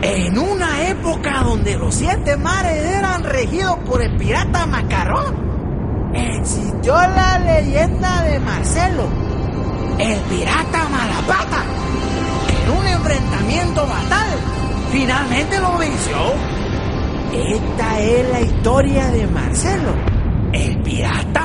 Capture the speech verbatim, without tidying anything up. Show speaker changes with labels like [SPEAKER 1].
[SPEAKER 1] En una época donde los siete mares eran regidos por el pirata Macarrón, existió la leyenda de Marcelo, el pirata Malapata, que en un enfrentamiento fatal finalmente lo venció. Esta es la historia de Marcelo, el pirata